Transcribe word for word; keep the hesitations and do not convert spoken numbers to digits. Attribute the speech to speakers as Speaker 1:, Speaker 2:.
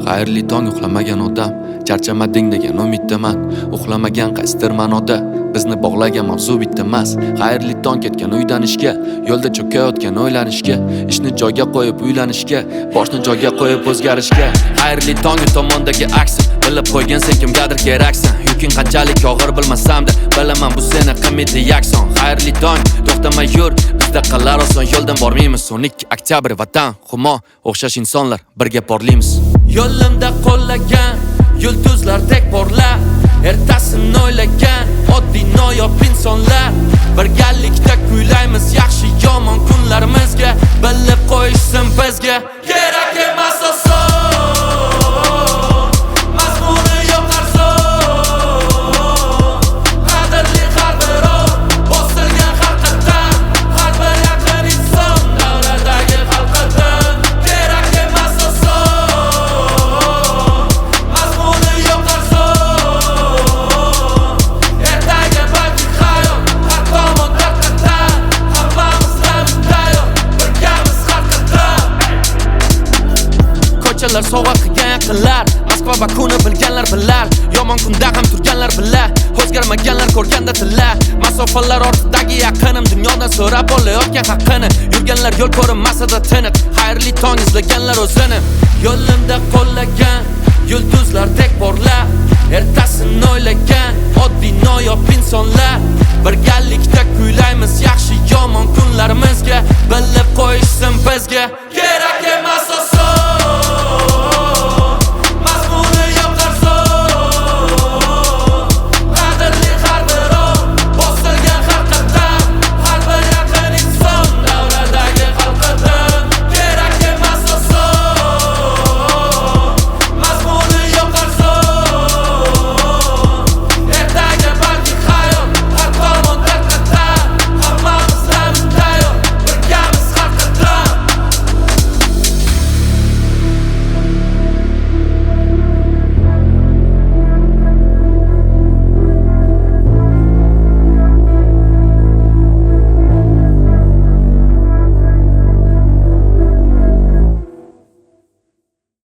Speaker 1: Xayrli tong uxlamagan odam, charchamading degan umiddaman. Uxlamagan qaysidir ma'noda bizni bog'lagan mavzu bitta emas. Xayrli tong ketgan uydan ishga, yo'lda cho'kayotgan o'ylanishga, ishni joyga qo'yib uylanishga, boshni joyga qo'yib o'zgarishga. Xayrli tong tomondagi aksin, bilib qo'ygan sen kimgadir keraksan. Yuking qanchalik og'ir bilmasam-da, bilaman bu seni qimmatli yakson. Xayrli tong, to'xtamay yur, bizda qilar oson yo'ldan bormaymiz. o'n ikki oktyabr vatan, humo, o'xshash insonlar birga porlaymiz. Yo'limda qo'llagan yulduzlardek porlar, ertasini o'ylagan oddiy noyob insonlar. Birgalikda kuylaymiz yaxshi yomon kunlarimizga, bilib qo'yishsin bizga. Kerak emas oson, mazmuni yo'q arzon. Qadrli har bir on, bosilgan haqiqat, har bir yaqin inson davradagi xalqidan. Kerak emas oson, mazmuni yo'q arzon. Ertaga balki hayot har tomon tarqatar, hammamizdan tayyor, birgamiz haqiqat. Ko'chalar sovg'a qilgan yaqinlar, Moskva va kuni bilganlar bilar, yomon kunda ham turganlar bilar, o'zgarmaganlar ko'rganda tillar. Masofalar ortidagi yaqinim, dunyodan so'rab olayotgan haqqini, yurganlar yo'l ko'rinmasada tiniq, xayrli tong izlaganlar o'zini. Yo'limda qo'llagan yulduzlardek porlar, ertasini o'ylagan oddiy noyob insonlar. Birgalikda kuylaymiz yaxshi yomon kunlarimizga, bilib qo'yishsin bizga. Kerak